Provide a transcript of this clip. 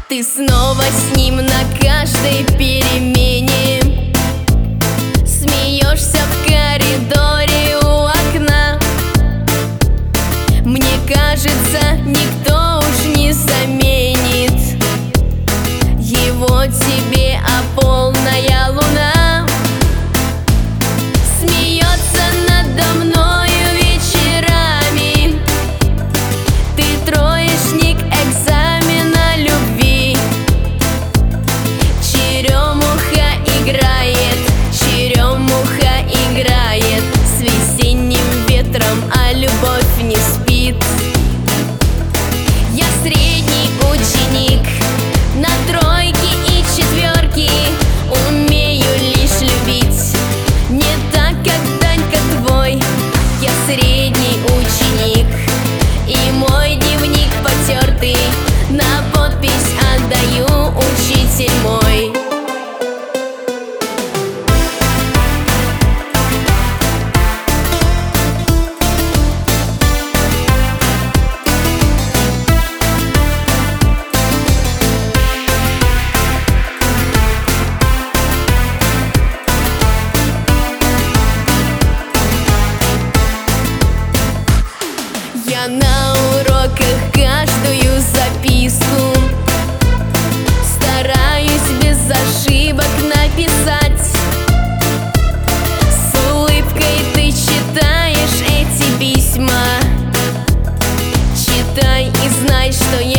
Ты снова с ним на каждой перемене, смеешься в коридоре у окна. Мне кажется, никто уж не заменит его тебе, а полная луна смеется надо мною вечерами. Ты троечник экзамена любви. Черемуха играет с весенним ветром, а любовь не спит. Я средний ученик, на тройки и четверки умею лишь любить, не так, как Данька твой. Я средний ученик, и мой дневник потертый на подпись отдаю, учитель мой. Я на уроках каждую записку стараюсь без ошибок написать. С улыбкой ты читаешь эти письма. Читай и знай, что я